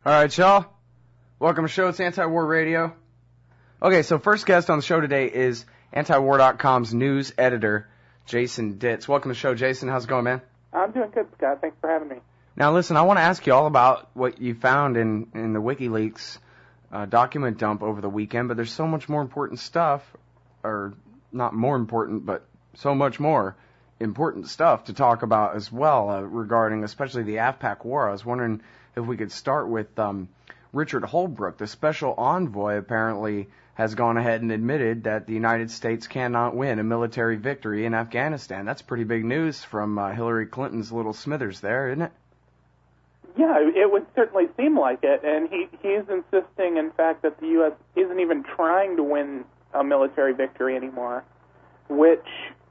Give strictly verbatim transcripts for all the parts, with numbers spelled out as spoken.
All right, y'all. Welcome to the show. It's Anti-War Radio. Okay, so first guest on the show today is anti war dot com's news editor, Jason Ditz. Welcome to the show, Jason. How's it going, man? I'm doing good, Scott. Thanks for having me. Now, listen, I want to ask you all about what you found in, in the WikiLeaks uh, document dump over the weekend, but there's so much more important stuff, or not more important, but so much more important stuff to talk about as well uh, regarding especially the AfPak war. I was wondering if we could start with um, Richard Holbrooke, the special envoy, apparently has gone ahead and admitted that the United States cannot win a military victory in Afghanistan. That's pretty big news from uh, Hillary Clinton's little Smithers there, isn't it? Yeah, it would certainly seem like it, and he he's insisting, in fact, that the U S isn't even trying to win a military victory anymore, which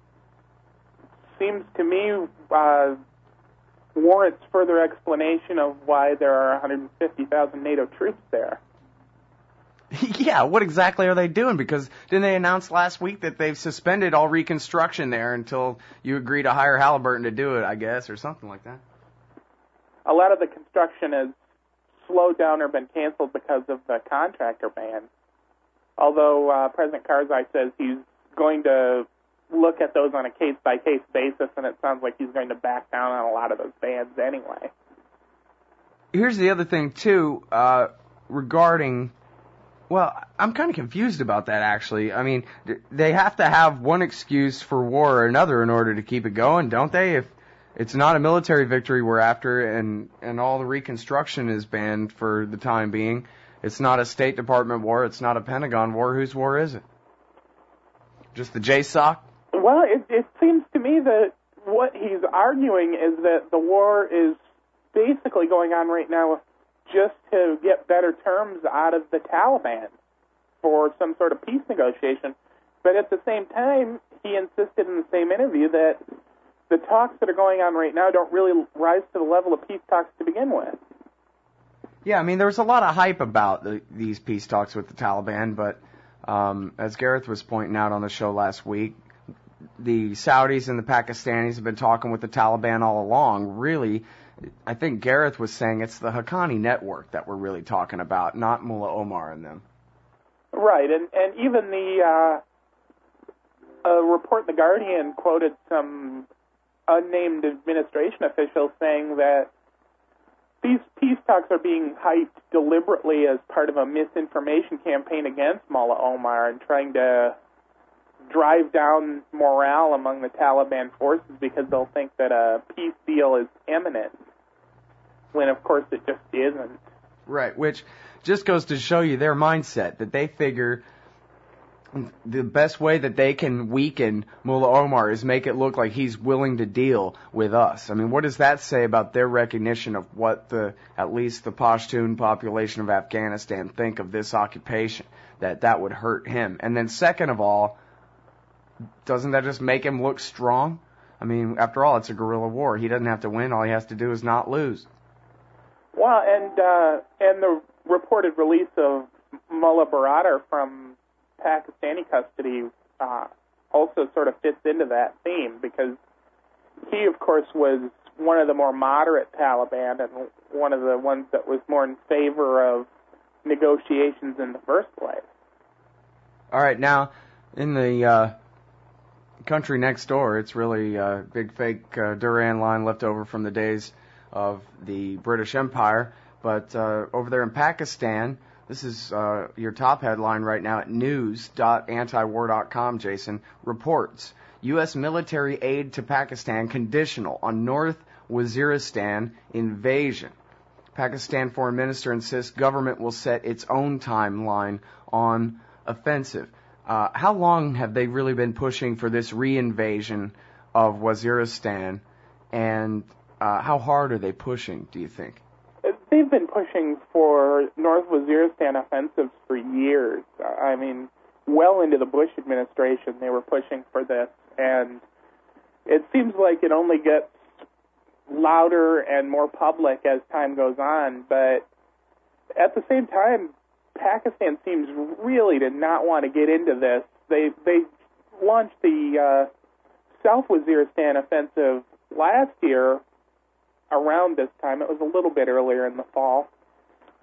seems to me uh, warrants further explanation of why there are one hundred fifty thousand NATO troops there. Yeah, what exactly are they doing? Because didn't they announce last week that they've suspended all reconstruction there until you agree to hire Halliburton to do it, I guess, or something like that? A lot of the construction has slowed down or been canceled because of the contractor ban. Although uh, President Karzai says he's going to look at those on a case-by-case basis, and it sounds like he's going to back down on a lot of those bans anyway. Here's the other thing, too, uh, regarding... Well, I'm kind of confused about that, actually. I mean, they have to have one excuse for war or another in order to keep it going, don't they? If it's not a military victory we're after and, and all the reconstruction is banned for the time being, it's not a State Department war, it's not a Pentagon war, whose war is it? Just the J SOC? Well, it, it seems to me that what he's arguing is that the war is basically going on right now just to get better terms out of the Taliban for some sort of peace negotiation. But at the same time, he insisted in the same interview that the talks that are going on right now don't really rise to the level of peace talks to begin with. Yeah, I mean, there was a lot of hype about the, these peace talks with the Taliban, but um, as Gareth was pointing out on the show last week, the Saudis and the Pakistanis have been talking with the Taliban all along. Really, I think Gareth was saying it's the Haqqani network that we're really talking about, not Mullah Omar and them. Right, and, and even the uh, a report in The Guardian quoted some unnamed administration officials saying that these peace talks are being hyped deliberately as part of a misinformation campaign against Mullah Omar and trying to drive down morale among the Taliban forces because they'll think that a peace deal is imminent, when of course it just isn't. Right, which just goes to show you their mindset, that they figure the best way that they can weaken Mullah Omar is make it look like he's willing to deal with us. I mean, what does that say about their recognition of what the, at least the Pashtun population of Afghanistan think of this occupation, that that would hurt him? And then second of all, doesn't that just make him look strong? I mean, after all, it's a guerrilla war. He doesn't have to win. All he has to do is not lose. Well, and uh, and the reported release of Mullah Baradar from Pakistani custody uh, also sort of fits into that theme, because he, of course, was one of the more moderate Taliban and one of the ones that was more in favor of negotiations in the first place. All right, now, in the uh, country next door, it's really a big fake uh, Duran line left over from the days of the British Empire. But uh, over there in Pakistan, this is uh, your top headline right now at news dot anti war dot com, Jason, reports U S military aid to Pakistan conditional on North Waziristan invasion. Pakistan foreign minister insists government will set its own timeline on offensive. Uh, how long have they really been pushing for this reinvasion of Waziristan, and uh, how hard are they pushing, do you think? They've been pushing for North Waziristan offensives for years. I mean, well into the Bush administration, they were pushing for this, and it seems like it only gets louder and more public as time goes on, but at the same time, Pakistan seems really to not want to get into this. They they launched the uh, South Waziristan offensive last year around this time. It was a little bit earlier in the fall.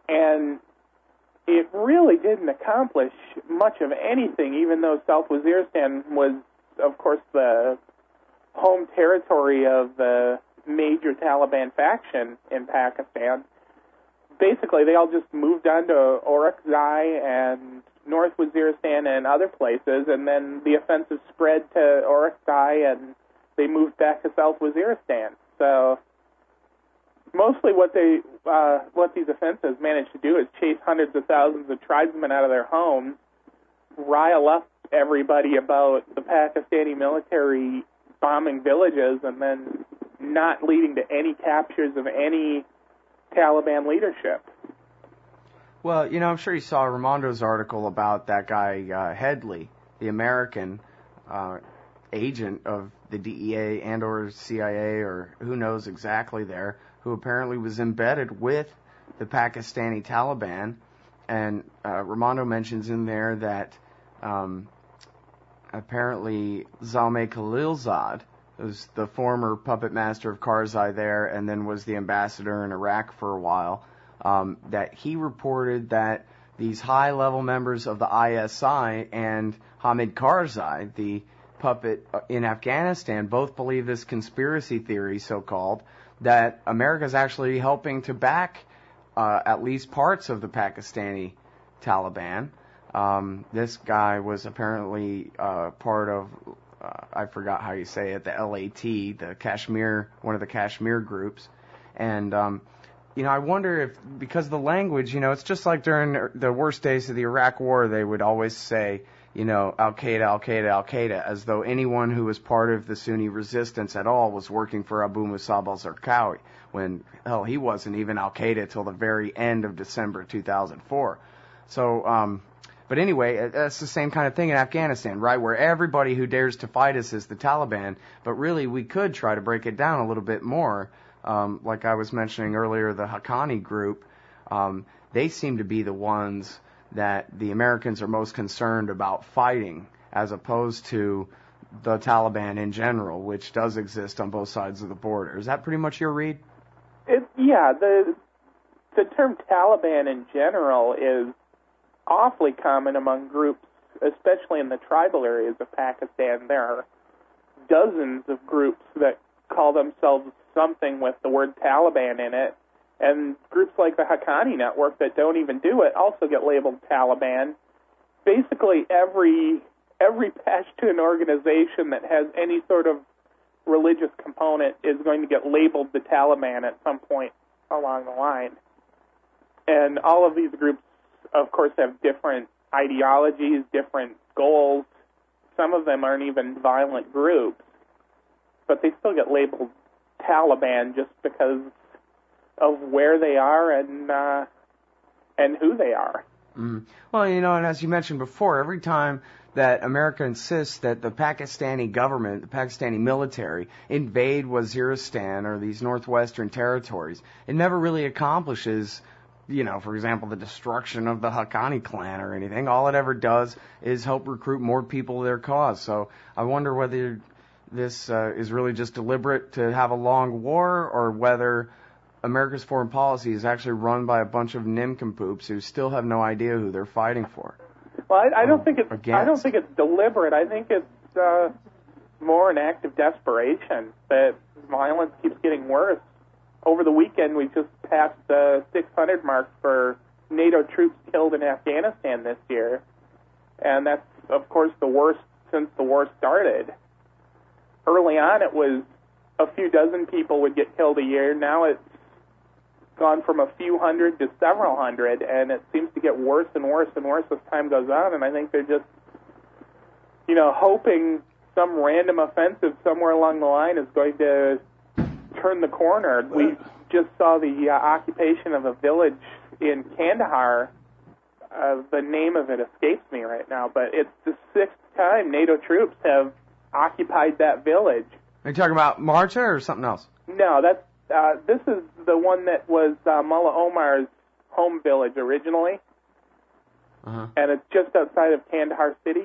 and it really didn't accomplish much of anything, even though South Waziristan was, of course, the home territory of the major Taliban faction in Pakistan. Basically, they all just moved on to Orakzai and North Waziristan and other places, and then the offensive spread to Orakzai, and they moved back to South Waziristan. So mostly what they, uh, what these offensives managed to do is chase hundreds of thousands of tribesmen out of their homes, rile up everybody about the Pakistani military bombing villages, and then not leading to any captures of any Taliban leadership. Well, you know, I'm sure you saw Raimondo's article about that guy, uh, Headley, the American uh, agent of the D E A and or C I A, or who knows exactly there, who apparently was embedded with the Pakistani Taliban. And uh, Raimondo mentions in there that um, apparently Zalmay Khalilzad, who's the former puppet master of Karzai there and then was the ambassador in Iraq for a while, um, that he reported that these high-level members of the I S I and Hamid Karzai, the puppet in Afghanistan, both believe this conspiracy theory, so-called, that America's actually helping to back uh, at least parts of the Pakistani Taliban. Um, this guy was apparently uh, part of, uh, I forgot how you say it, the L A T, the Kashmir, one of the Kashmir groups. And, um, you know, I wonder if, because of the language, you know, it's just like during the worst days of the Iraq War, they would always say, you know, Al-Qaeda, Al-Qaeda, Al-Qaeda, as though anyone who was part of the Sunni resistance at all was working for Abu Musab al-Zarqawi, when, hell, he wasn't even Al-Qaeda till the very end of December two thousand four. So, um, but anyway, that's the same kind of thing in Afghanistan, right, where everybody who dares to fight us is the Taliban, but really we could try to break it down a little bit more. Um, like I was mentioning earlier, the Haqqani group, um, they seem to be the ones that the Americans are most concerned about fighting, as opposed to the Taliban in general, which does exist on both sides of the border. Is that pretty much your read? It, yeah, the the term Taliban in general is awfully common among groups, especially in the tribal areas of Pakistan. There are dozens of groups that call themselves something with the word Taliban in it, and groups like the Haqqani Network that don't even do it also get labeled Taliban. Basically, every every Pashtun organization that has any sort of religious component is going to get labeled the Taliban at some point along the line. And all of these groups, of course, have different ideologies, different goals. Some of them aren't even violent groups, but they still get labeled Taliban just because of where they are and uh, and who they are. Mm. Well, you know, and as you mentioned before, every time that America insists that the Pakistani government, the Pakistani military, invade Waziristan or these northwestern territories, it never really accomplishes, you know, for example, the destruction of the Haqqani clan or anything. All it ever does is help recruit more people to their cause. So I wonder whether this uh, is really just deliberate to have a long war, or whether America's foreign policy is actually run by a bunch of nincompoops who still have no idea who they're fighting for. Well, I, I don't um, think it's against. I don't think it's deliberate. I think it's uh, more an act of desperation that violence keeps getting worse. Over the weekend, we just passed the six hundred mark for NATO troops killed in Afghanistan this year, and that's, of course, the worst since the war started. Early on, it was a few dozen people would get killed a year. Now it's gone from a few hundred to several hundred, and it seems to get worse and worse and worse as time goes on, and I think they're just, you know, hoping some random offensive somewhere along the line is going to turn the corner. We just saw the uh, occupation of a village in Kandahar. Uh, the name of it escapes me right now, but it's the sixth time NATO troops have occupied that village. Are you talking about Marta or something else? No, that's uh, this is the one that was uh, Mullah Omar's home village originally, uh-huh. and it's just outside of Kandahar city.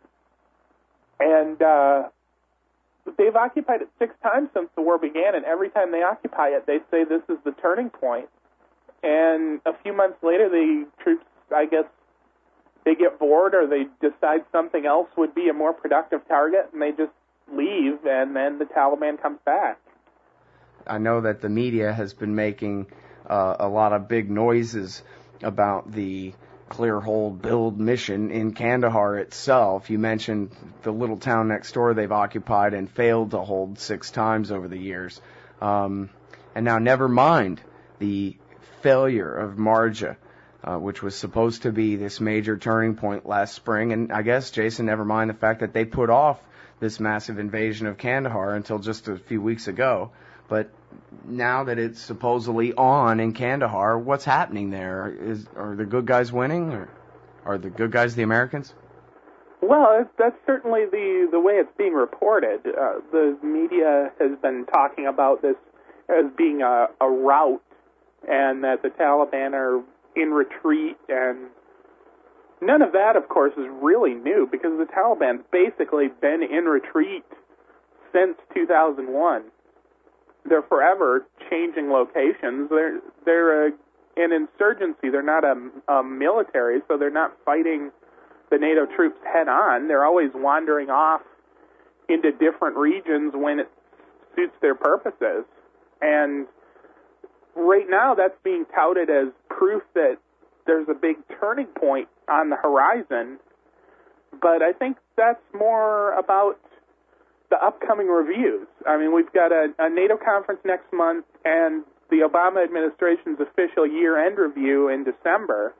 And uh, they've occupied it six times since the war began, and every time they occupy it, they say this is the turning point. and a few months later, the troops, I guess, they get bored or they decide something else would be a more productive target, and they just leave, and then the Taliban comes back. I know that the media has been making uh, a lot of big noises about the clear hold build mission in Kandahar itself. You mentioned the little town next door they've occupied and failed to hold six times over the years. Um, and now never mind the failure of Marja, uh, which was supposed to be this major turning point last spring. And I guess, Jason, never mind the fact that they put off this massive invasion of Kandahar until just a few weeks ago. But now that it's supposedly on in Kandahar, what's happening there? Is, are the good guys winning, or are the good guys the Americans? Well, that's certainly the, the way it's being reported. Uh, the media has been talking about this as being a, a rout, and that the Taliban are in retreat, and none of that, of course, is really new, because the Taliban's basically been in retreat since two thousand one. They're forever changing locations. They're they're a, an insurgency. They're not a, a military, so they're not fighting the NATO troops head on. They're always wandering off into different regions when it suits their purposes. And right now, that's being touted as proof that there's a big turning point on the horizon. But I think that's more about the upcoming reviews. I mean, we've got a, a NATO conference next month and the Obama administration's official year-end review in December.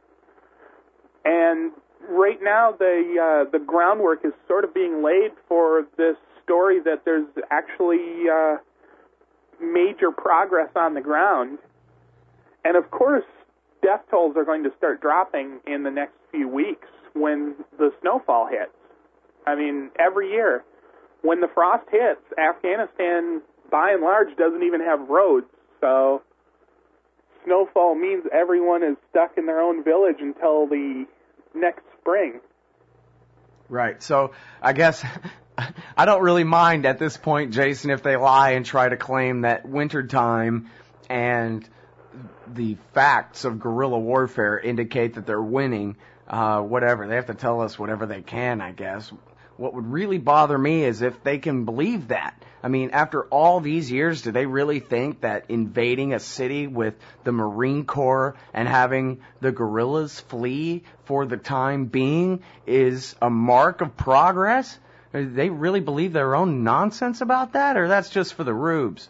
And right now, the uh, the groundwork is sort of being laid for this story that there's actually uh, major progress on the ground. And of course, death tolls are going to start dropping in the next few weeks when the snowfall hits. I mean, every year, when the frost hits, Afghanistan, by and large, doesn't even have roads. So snowfall means everyone is stuck in their own village until the next spring. Right. So I guess I don't really mind at this point, Jason, if they lie and try to claim that wintertime and the facts of guerrilla warfare indicate that they're winning. Uh, whatever. They have to tell us whatever they can, I guess. What would really bother me is if they can believe that. I mean, after all these years, do they really think that invading a city with the Marine Corps and having the guerrillas flee for the time being is a mark of progress? Do they really believe their own nonsense about that, or that's just for the rubes?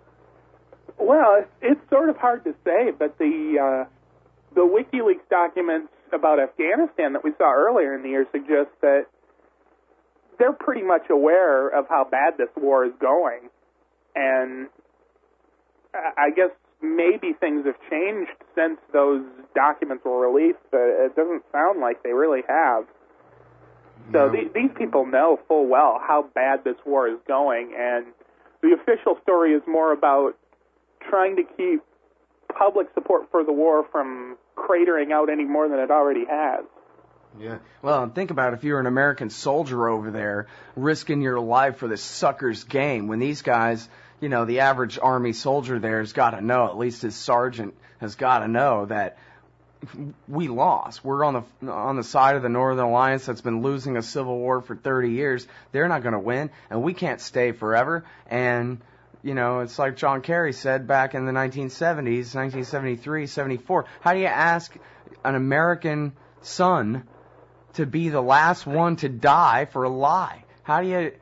Well, it's, it's sort of hard to say, but the uh, the WikiLeaks documents about Afghanistan that we saw earlier in the year suggest that they're pretty much aware of how bad this war is going. And I guess maybe things have changed since those documents were released, but it doesn't sound like they really have. So No. th- these people know full well how bad this war is going, and the official story is more about trying to keep public support for the war from cratering out any more than it already has. Yeah. Well, think about it. If you're an American soldier over there risking your life for this sucker's game, when these guys, you know, the average Army soldier there has got to know, at least his sergeant has got to know that we lost. We're on the on the side of the Northern Alliance that's been losing a civil war for thirty years. They're not going to win, and we can't stay forever. And, you know, it's like John Kerry said back in the nineteen seventies, nineteen seventy-three, seventy-four. How do you ask an American son to be the last one to die for a lie? How do you,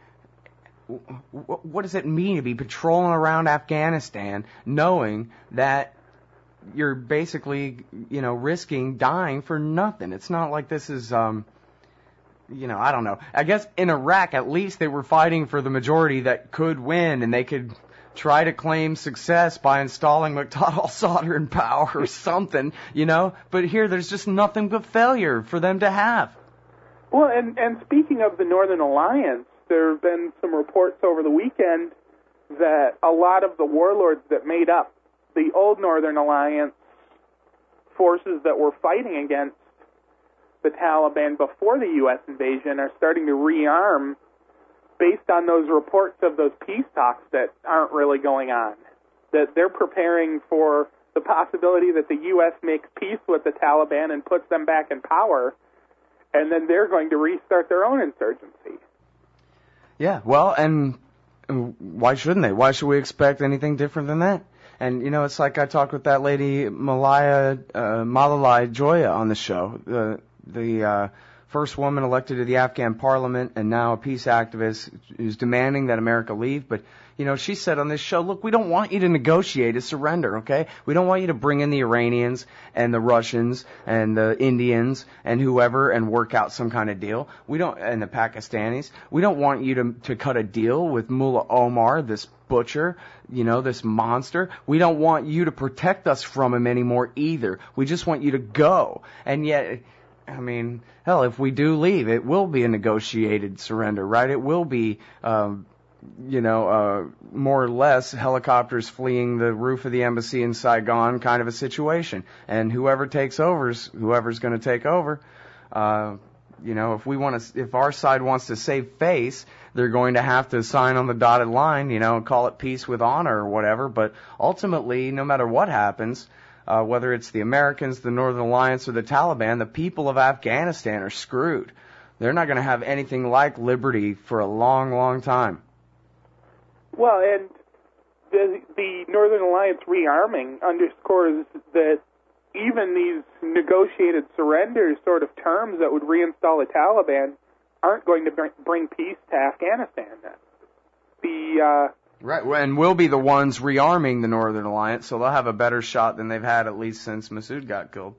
what does it mean to be patrolling around Afghanistan knowing that you're basically, you know, risking dying for nothing? It's not like this is, um, you know, I don't know. I guess in Iraq, at least they were fighting for the majority that could win, and they could try to claim success by installing Muqtada al-Sadr in power or something, you know? But here, there's just nothing but failure for them to have. Well, and, and speaking of the Northern Alliance, there have been some reports over the weekend that a lot of the warlords that made up the old Northern Alliance forces that were fighting against the Taliban before the U S invasion are starting to rearm based on those reports of those peace talks that aren't really going on. That they're preparing for the possibility that the U S makes peace with the Taliban and puts them back in power, and then they're going to restart their own insurgency. Yeah, well, and why shouldn't they? Why should we expect anything different than that? And, you know, it's like I talked with that lady, Malaya, uh, Malalai Joya, on the show, the, the uh, first woman elected to the Afghan parliament and now a peace activist who's demanding that America leave. But, you know, she said on this show, look, we don't want you to negotiate a surrender, okay? We don't want you to bring in the Iranians and the Russians and the Indians and whoever and work out some kind of deal. We don't, and the Pakistanis. We don't want you to, to cut a deal with Mullah Omar, this butcher, you know, this monster. We don't want you to protect us from him anymore either. We just want you to go. And yet, I mean, hell, if we do leave, it will be a negotiated surrender, right? It will be, um, you know, uh, more or less helicopters fleeing the roof of the embassy in Saigon kind of a situation. And whoever takes over's whoever's going to take over. Uh, you know, if we want to, if our side wants to save face, they're going to have to sign on the dotted line, you know, and call it peace with honor or whatever. But ultimately, no matter what happens, uh, whether it's the Americans, the Northern Alliance, or the Taliban, the people of Afghanistan are screwed. They're not going to have anything like liberty for a long, long time. Well, and the, the Northern Alliance rearming underscores that even these negotiated surrender sort of terms that would reinstall the Taliban aren't going to bring peace to Afghanistan. The uh, right, and we'll be the ones rearming the Northern Alliance, so they'll have a better shot than they've had at least since Massoud got killed.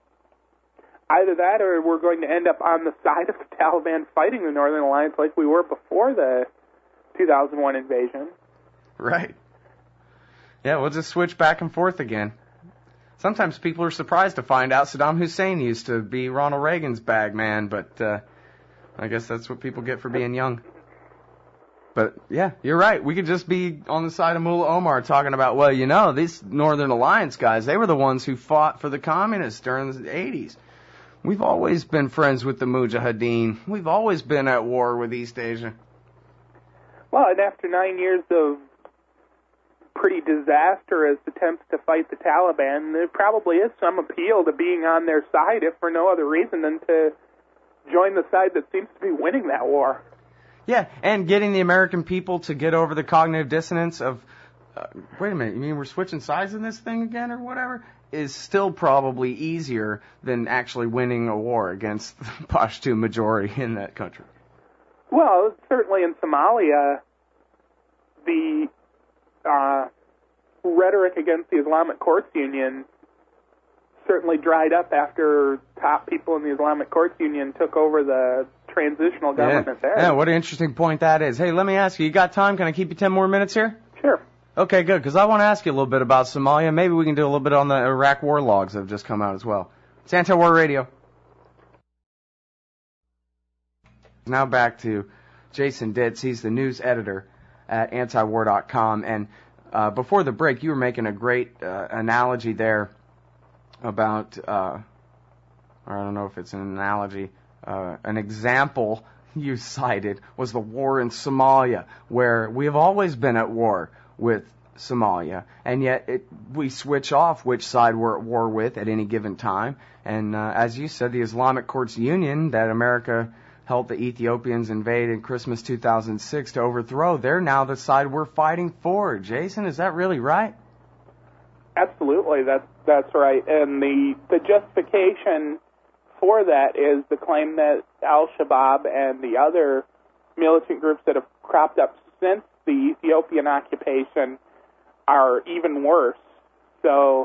Either that, or we're going to end up on the side of the Taliban fighting the Northern Alliance like we were before the two thousand one invasion. Right. Yeah, we'll just switch back and forth again. Sometimes people are surprised to find out Saddam Hussein used to be Ronald Reagan's bag man, but uh, I guess that's what people get for being young. But, yeah, you're right. We could just be on the side of Mullah Omar talking about, well, you know, these Northern Alliance guys, they were the ones who fought for the communists during the eighties. We've always been friends with the Mujahideen. We've always been at war with East Asia. Well, and after nine years of pretty disastrous attempts to fight the Taliban, there probably is some appeal to being on their side, if for no other reason than to join the side that seems to be winning that war. Yeah, and getting the American people to get over the cognitive dissonance of, uh, wait a minute, you mean we're switching sides in this thing again or whatever, is still probably easier than actually winning a war against the Pashtun majority in that country. Well, certainly in Somalia, the uh, rhetoric against the Islamic Courts Union certainly dried up after top people in the Islamic Courts Union took over the transitional government yeah. there. Yeah, what an interesting point that is. Hey, let me ask you, you got time? Can I keep you ten more minutes here? Sure. Okay, good, because I want to ask you a little bit about Somalia. Maybe we can do a little bit on the Iraq war logs that have just come out as well. It's Anti-War Radio. Now back to Jason Ditz. He's the news editor at anti war dot com. And uh, before the break, you were making a great uh, analogy there about, uh, or I don't know if it's an analogy, uh, an example you cited was the war in Somalia, where we have always been at war with Somalia, and yet it, we switch off which side we're at war with at any given time. And uh, as you said, the Islamic Courts Union that America helped the Ethiopians invade in Christmas two thousand six to overthrow, they're now the side we're fighting for. Jason, is that really right? Absolutely, that's that's right. And the the justification for that is the claim that Al-Shabaab and the other militant groups that have cropped up since the Ethiopian occupation are even worse. So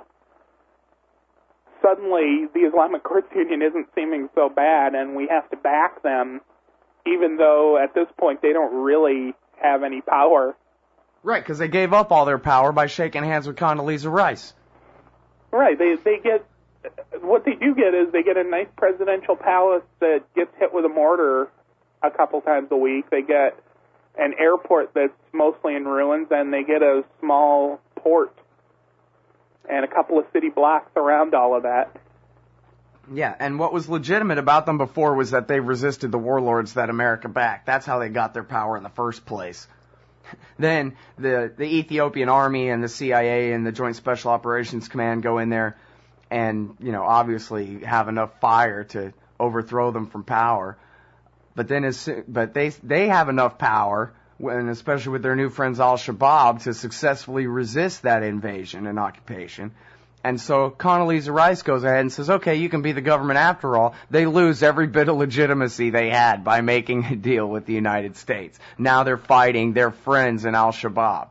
suddenly the Islamic Courts Union isn't seeming so bad, and we have to back them, even though at this point they don't really have any power. Right, because they gave up all their power by shaking hands with Condoleezza Rice. Right, they they get, what they do get is they get a nice presidential palace that gets hit with a mortar a couple times a week. They get an airport that's mostly in ruins, and they get a small port and a couple of city blocks around all of that. Yeah, and what was legitimate about them before was that they resisted the warlords that America backed. That's how they got their power in the first place. Then the, the Ethiopian Army and the C I A and the Joint Special Operations Command go in there and, you know, obviously have enough fire to overthrow them from power. But then, as, but they they have enough power, and especially with their new friends Al-Shabaab, to successfully resist that invasion and occupation. And so Condoleezza Rice goes ahead and says, okay, you can be the government after all. They lose every bit of legitimacy they had by making a deal with the United States. Now they're fighting their friends in Al-Shabaab.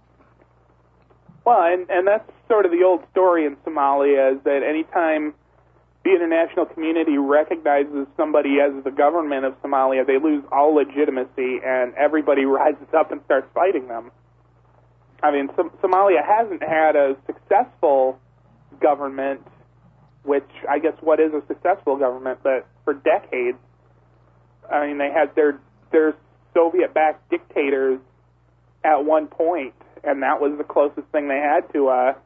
Well, and, and that's sort of the old story in Somalia, is that anytime the international community recognizes somebody as the government of Somalia, they lose all legitimacy, and everybody rises up and starts fighting them. I mean, Som- Somalia hasn't had a successful government, which I guess what is a successful government, but for decades, I mean, they had their their Soviet-backed dictators at one point, and that was the closest thing they had to a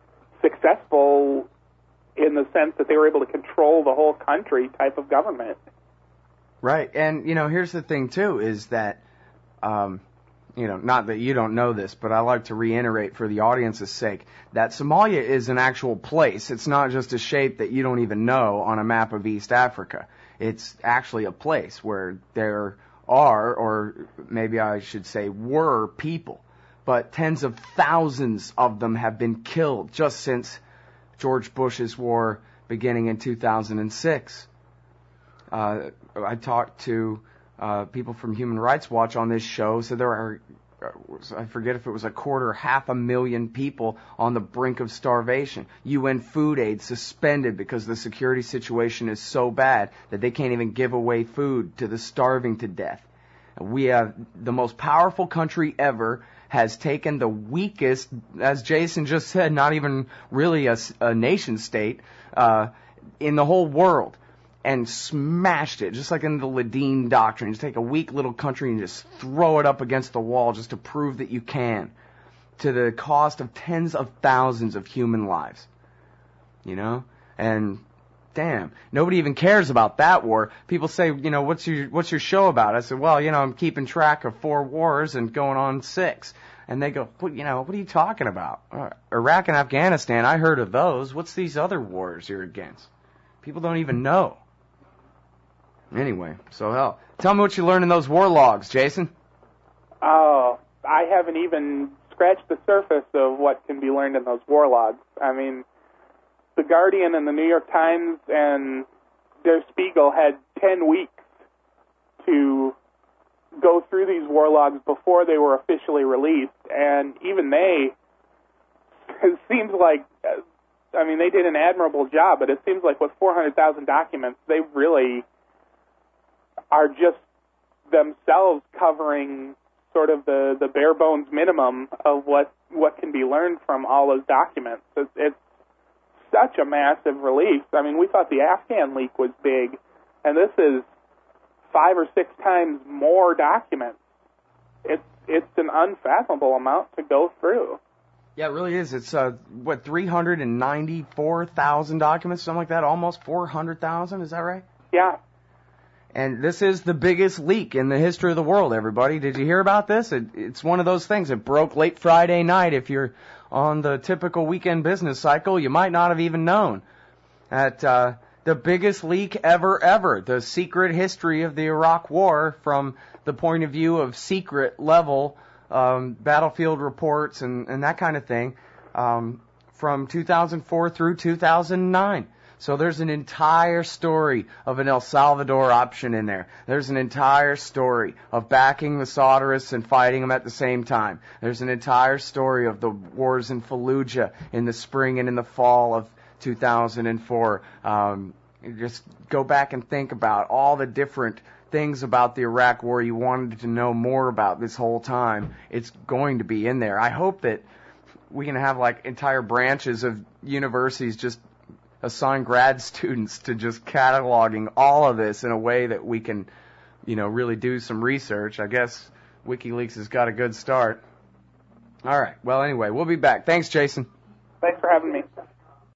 successful, in the sense that they were able to control the whole country type of government. Right, and, you know, here's the thing, too, is that, um, you know, not that you don't know this, but I like to reiterate for the audience's sake, that Somalia is an actual place. It's not just a shape that you don't even know on a map of East Africa. It's actually a place where there are, or maybe I should say were, people. But tens of thousands of them have been killed just since George Bush's war beginning in two thousand six. Uh, I talked to uh, people from Human Rights Watch on this show, so there are, I forget if it was a quarter, half a million people on the brink of starvation. U N food aid suspended because the security situation is so bad that they can't even give away food to the starving to death. We have the most powerful country ever has taken the weakest, as Jason just said, not even really a, a nation state, uh, in the whole world, and smashed it, just like in the Ladine Doctrine. Just take a weak little country and just throw it up against the wall just to prove that you can, to the cost of tens of thousands of human lives. You know? And damn, nobody even cares about that war. People say, you know, what's your what's your show about? I said, well, you know, I'm keeping track of four wars and going on six. And they go, what, you know, what are you talking about? Uh, Iraq and Afghanistan, I heard of those. What's these other wars you're against? People don't even know. Anyway, so hell, tell me what you learned in those war logs, Jason. Oh, I haven't even scratched the surface of what can be learned in those war logs. I mean, The Guardian and the New York Times and Der Spiegel had ten weeks to go through these war logs before they were officially released, and even they, it seems like, I mean, they did an admirable job, but it seems like with four hundred thousand documents, they really are just themselves covering sort of the, the bare bones minimum of what, what can be learned from all those documents. It's, it's such a massive release. I mean, we thought the Afghan leak was big, and this is five or six times more documents. It's it's an unfathomable amount to go through. Yeah, it really is. It's, uh, what, three hundred ninety-four thousand documents, something like that, almost four hundred thousand, is that right? Yeah. And this is the biggest leak in the history of the world, everybody. Did you hear about this? It, it's one of those things. It broke late Friday night. If you're on the typical weekend business cycle, you might not have even known. At uh, the biggest leak ever, ever. The secret history of the Iraq War from the point of view of secret level um, battlefield reports and, and that kind of thing um, from two thousand four through two thousand nine. So there's an entire story of an El Salvador option in there. There's an entire story of backing the Solderists and fighting them at the same time. There's an entire story of the wars in Fallujah in the spring and in the fall of two thousand four. Um, just go back and think about all the different things about the Iraq War you wanted to know more about this whole time. It's going to be in there. I hope that we can have like entire branches of universities just assign grad students to just cataloging all of this in a way that we can, you know, really do some research. I guess WikiLeaks has got a good start. All right. Well, anyway, we'll be back. Thanks, Jason. Thanks for having me.